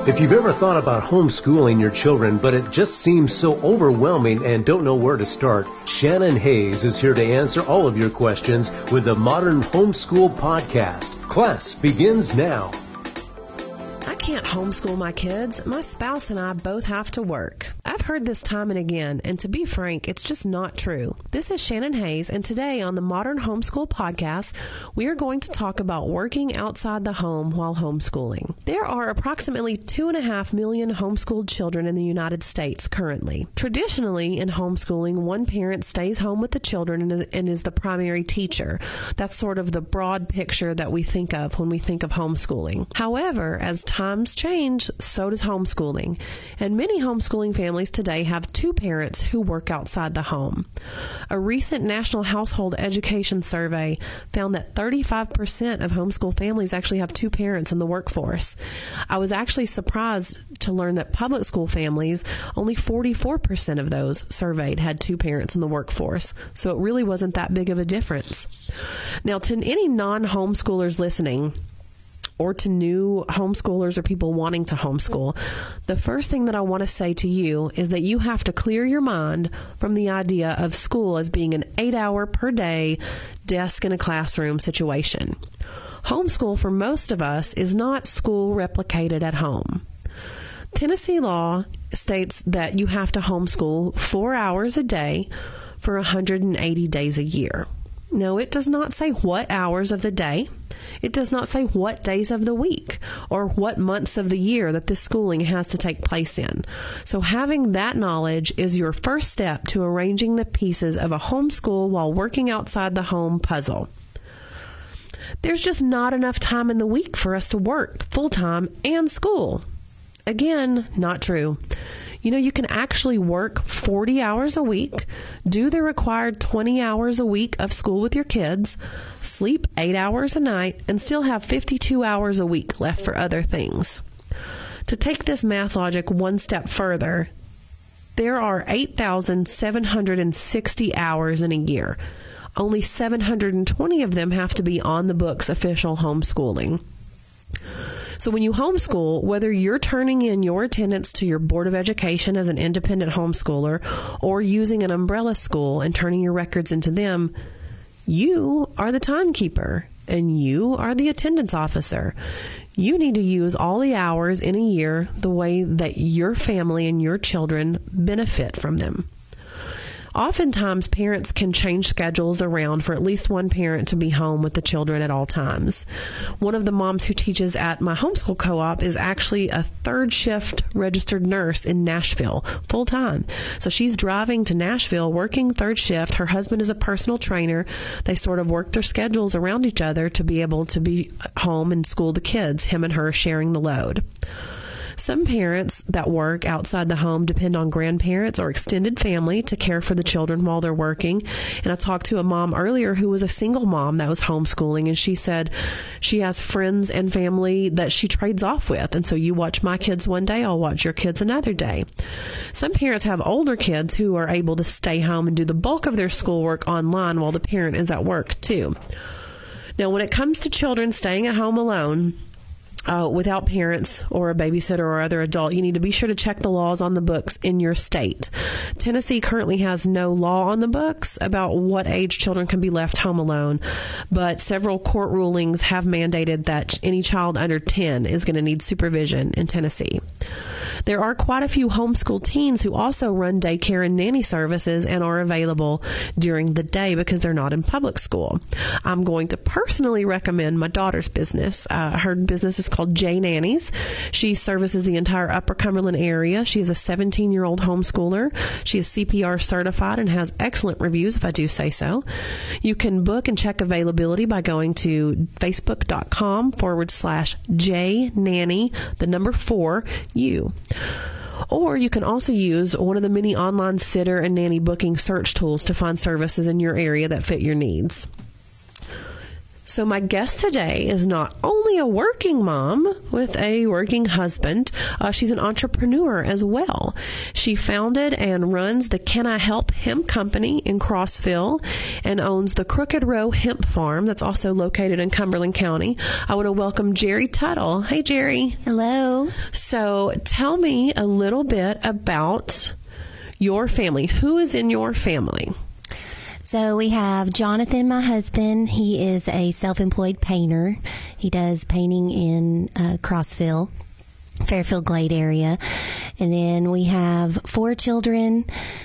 If you've ever thought about homeschooling your children, but it just seems so overwhelming and don't know where to start, Shannon Hayes is here to answer all of your questions with the Modern Homeschool Podcast. Class begins now. I can't homeschool my kids. My spouse and I both have to work. I've heard this time and again, and to be frank, it's just not true. This is Shannon Hayes, and today on the Modern Homeschool Podcast, we are going to talk about working outside the home while homeschooling. There are approximately 2.5 million homeschooled children in the United States currently. Traditionally, in homeschooling, one parent stays home with the children and is the primary teacher. That's sort of the broad picture that we think of when we think of homeschooling. However, as times change, so does homeschooling. And many homeschooling families today have two parents who work outside the home. A recent National Household Education Survey found that 35% of homeschool families actually have two parents in the workforce. I was actually surprised to learn that public school families, only 44% of those surveyed had two parents in the workforce. So it really wasn't that big of a difference. Now, to any non-homeschoolers listening, or to new homeschoolers or people wanting to homeschool, the first thing that I want to say to you is that you have to clear your mind from the idea of school as being an 8-hour per day desk in a classroom situation. Homeschool for most of us is not school replicated at home. Tennessee law states that you have to homeschool 4 hours a day for 180 days a year. No, it does not say what hours of the day. It does not say what days of the week or what months of the year that this schooling has to take place in. So having that knowledge is your first step to arranging the pieces of a homeschool while working outside the home puzzle. There's just not enough time in the week for us to work full-time and school. Again, not true. You know, you can actually work 40 hours a week, do the required 20 hours a week of school with your kids, sleep 8 hours a night, and still have 52 hours a week left for other things. To take this math logic one step further, there are 8,760 hours in a year. Only 720 of them have to be on the books official homeschooling. So when you homeschool, whether you're turning in your attendance to your Board of Education as an independent homeschooler or using an umbrella school and turning your records into them, you are the timekeeper and you are the attendance officer. You need to use all the hours in a year the way that your family and your children benefit from them. Oftentimes, parents can change schedules around for at least one parent to be home with the children at all times. One of the moms who teaches at my homeschool co-op is actually a third shift registered nurse in Nashville, full-time. So she's driving to Nashville, working third shift. Her husband is a personal trainer. They sort of work their schedules around each other to be able to be home and school the kids, him and her sharing the load. Some parents that work outside the home depend on grandparents or extended family to care for the children while they're working. And I talked to a mom earlier who was a single mom that was homeschooling, and she said she has friends and family that she trades off with. And so you watch my kids one day, I'll watch your kids another day. Some parents have older kids who are able to stay home and do the bulk of their schoolwork online while the parent is at work too. Now, when it comes to children staying at home alone, without parents or a babysitter or other adult, you need to be sure to check the laws on the books in your state. Tennessee currently has no law on the books about what age children can be left home alone, but several court rulings have mandated that any child under 10 is going to need supervision in Tennessee. There are quite a few homeschool teens who also run daycare and nanny services and are available during the day because they're not in public school. I'm going to personally recommend my daughter's business. Her business is called J Nannies. She services the entire Upper Cumberland area. She is a 17-year-old homeschooler. She is CPR certified and has excellent reviews, if I do say so. You can book and check availability by going to facebook.com/JNanny, the number 4U. Or you can also use one of the many online sitter and nanny booking search tools to find services in your area that fit your needs. So my guest today is not only a working mom with a working husband, she's an entrepreneur as well. She founded and runs the Can I Help Hemp Company in Crossville and owns the Crooked Row Hemp Farm that's also located in Cumberland County. I want to welcome Jerry Tuttle. Hey, Jerry. Hello. So tell me a little bit about your family. Who is in your family? So we have Jonathan, my husband. He is a self-employed painter. He does painting in Crossville, Fairfield Glade area. And then we have 4 children.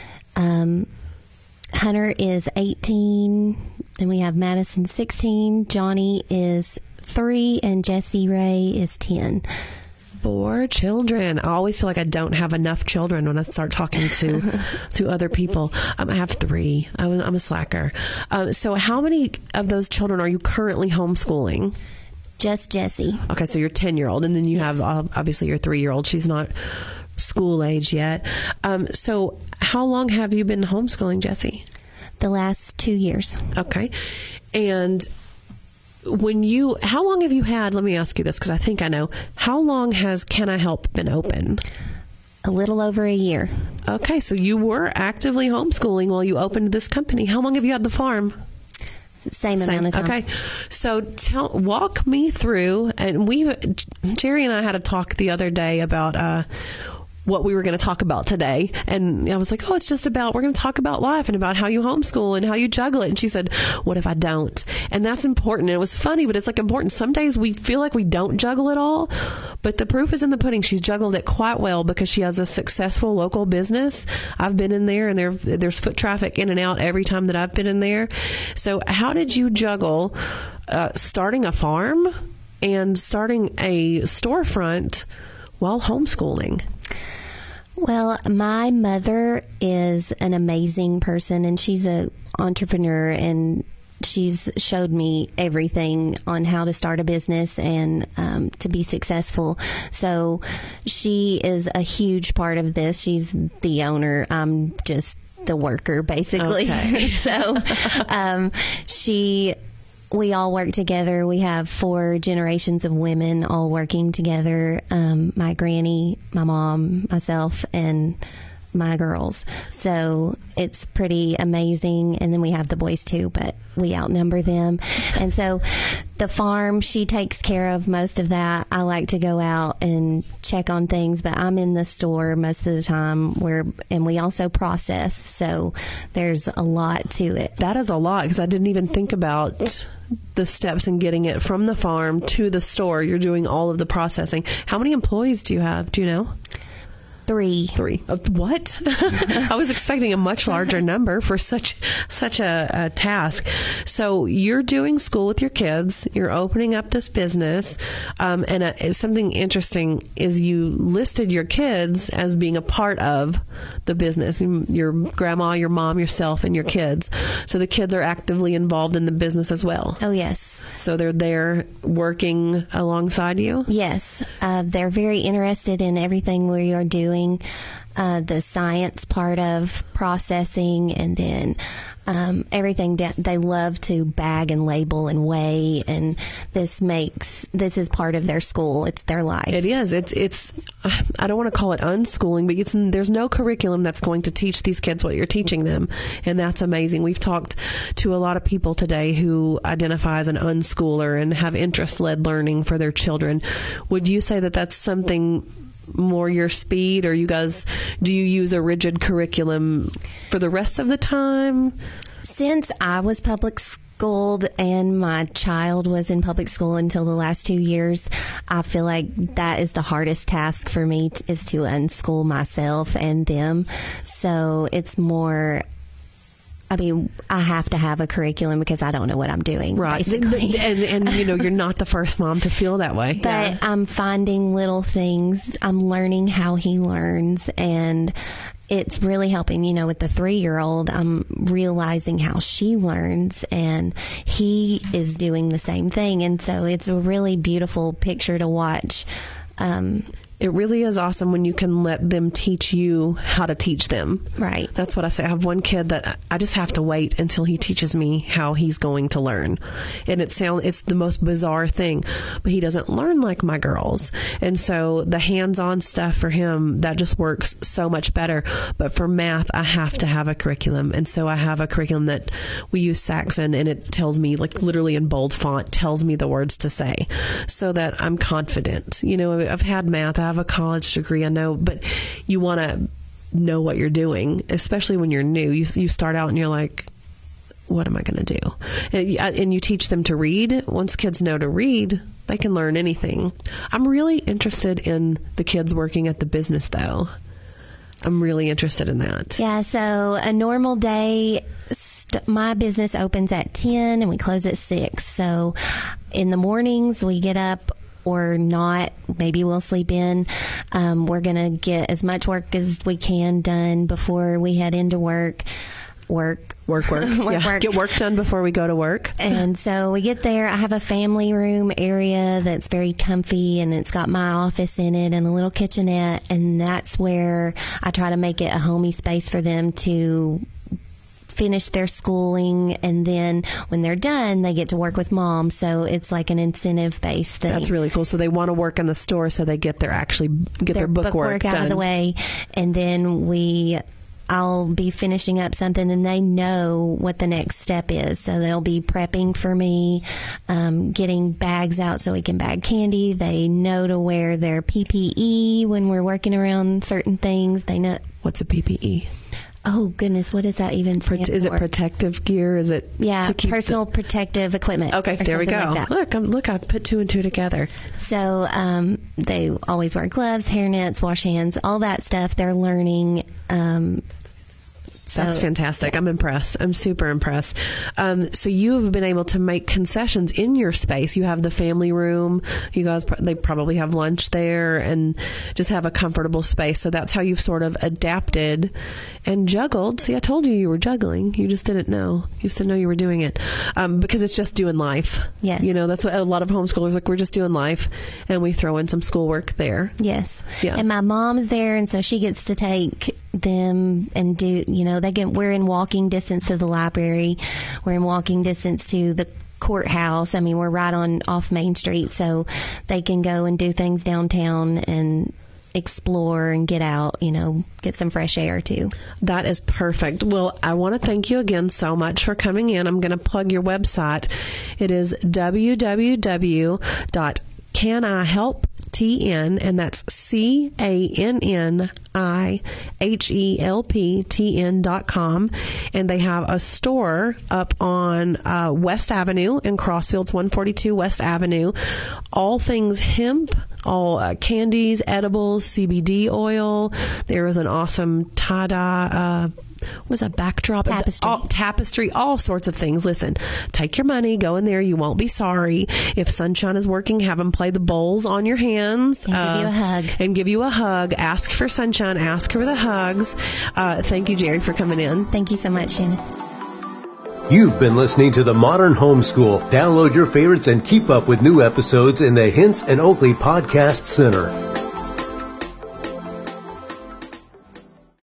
Hunter is 18. Then we have Madison, 16. Johnny is 3. And Jesse Ray is 10. 4 children. I always feel like I don't have enough children when I start talking to other people. I have 3. I'm a slacker. So how many of those children are you currently homeschooling? Just Jesse. Okay, so your 10-year-old, and then you have obviously your 3-year-old. She's not school age yet. So how long have you been homeschooling Jesse? The last 2 years. Okay. And how long have you had, let me ask you this because I think I know, how long has Can I Help been open? A little over a year. Okay, so you were actively homeschooling while you opened this company. How long have you had the farm? Same amount of time. Okay, so walk me through, and Jerry and I had a talk the other day about what we were going to talk about today. And I was like, we're going to talk about life and about how you homeschool and how you juggle it. And she said, what if I don't? And that's important. And it was funny, but it's like important. Some days we feel like we don't juggle it all, but the proof is in the pudding. She's juggled it quite well because she has a successful local business. I've been in there, and there's foot traffic in and out every time that I've been in there. So how did you juggle starting a farm and starting a storefront while homeschooling? Well, my mother is an amazing person, and she's an entrepreneur, and she's showed me everything on how to start a business and to be successful. So she is a huge part of this. She's the owner. I'm just the worker, basically. Okay. So we all work together. We have 4 generations of women all working together. My granny, my mom, myself, and my girls. So it's pretty amazing. And then we have the boys too, but we outnumber them. And so the farm, she takes care of most of that. I like to go out and check on things, but I'm in the store most of the time and we also process. So there's a lot to it. That is a lot, because I didn't even think about the steps in getting it from the farm to the store. You're doing all of the processing. How many employees do you have? Do you know? 3. What? I was expecting a much larger number for such a task. So you're doing school with your kids. You're opening up this business. And something interesting is you listed your kids as being a part of the business. Your grandma, your mom, yourself, and your kids. So the kids are actively involved in the business as well. Oh, yes. So they're there working alongside you? Yes. They're very interested in everything we are doing, the science part of processing, and then everything. They love to bag and label and weigh, and this is part of their school. It's their life. It is. It's I don't want to call it unschooling, but there's no curriculum that's going to teach these kids what you're teaching them, and that's amazing. We've talked to a lot of people today who identify as an unschooler and have interest-led learning for their children. Would you say that that's something more your speed, or do you use a rigid curriculum for the rest of the time? Since I was public schooled and my child was in public school until the last 2 years, I feel like that is the hardest task for me is to unschool myself and them. So it's more, I have to have a curriculum because I don't know what I'm doing. Right. Basically. And you're not the first mom to feel that way. But yeah. I'm finding little things. I'm learning how he learns, and it's really helping. With the 3-year-old, I'm realizing how she learns, and he is doing the same thing. And so it's a really beautiful picture to watch. It really is awesome when you can let them teach you how to teach them. Right. That's what I say. I have one kid that I just have to wait until he teaches me how he's going to learn. And it's the most bizarre thing, but he doesn't learn like my girls. And so the hands-on stuff for him, that just works so much better. But for math, I have to have a curriculum. And so I have a curriculum that we use Saxon, and it tells me, like literally in bold font, tells me the words to say so that I'm confident. You know, I've had math. I have a college degree, I know, but you want to know what you're doing, especially when you're new. You start out and you're like, what am I going to do? And you teach them to read. Once kids know to read, they can learn anything. I'm really interested in the kids working at the business, though. I'm really interested in that. Yeah, so a normal day, my business opens at 10 and we close at 6. So in the mornings we get up or not, maybe we'll sleep in. We're going to get as much work as we can done before we head into work. Work. Get work done before we go to work. And so we get there. I have a family room area that's very comfy, and it's got my office in it and a little kitchenette, and that's where I try to make it a homey space for them to finish their schooling, and then when they're done, they get to work with mom. So it's like an incentive-based thing. That's really cool. So they want to work in the store, so they get their bookwork done. Out of the way, and then I'll be finishing up something, and they know what the next step is. So they'll be prepping for me, getting bags out so we can bag candy. They know to wear their PPE when we're working around certain things. They know. What's a PPE? Oh, goodness, what does that even stand for? Is it protective gear? Is it? Yeah, personal protective equipment. Okay, there we go. Like Look, I put 2 and 2 together. So they always wear gloves, hairnets, wash hands, all that stuff. They're learning. That's fantastic. I'm impressed. I'm super impressed. So you have been able to make concessions in your space. You have the family room. You guys, they probably have lunch there and just have a comfortable space. So that's how you've sort of adapted and juggled. See, I told you were juggling. You just didn't know. You just didn't know you were doing it because it's just doing life. Yes. You know, that's what a lot of homeschoolers like. We're just doing life, and we throw in some schoolwork there. Yes. Yeah. And my mom's there, and so she gets to take them and do, you know, we're in walking distance to the library. We're in walking distance to the courthouse. I mean, we're right off Main Street, so they can go and do things downtown and explore and get out, you know, get some fresh air too. That is perfect. Well, I want to thank you again so much for coming in. I'm going to plug your website. It is www.canihelptn, and that's CANNIHELPTN.com, and they have a store up on West Avenue in Crossfields, 142 West Avenue. All things hemp, all candies, edibles, CBD oil. There is an awesome tie-dye what is that, backdrop? Tapestry, all sorts of things. Listen, take your money, go in there. You won't be sorry. If Sunshine is working, have them play the bowls on your hands. And give you a hug. Ask for Sunshine. Ask for the hugs. Thank you, Jerry, for coming in. Thank you so much, Shannon. You've been listening to The Modern Homeschool. Download your favorites and keep up with new episodes in the Hints and Oakley Podcast Center.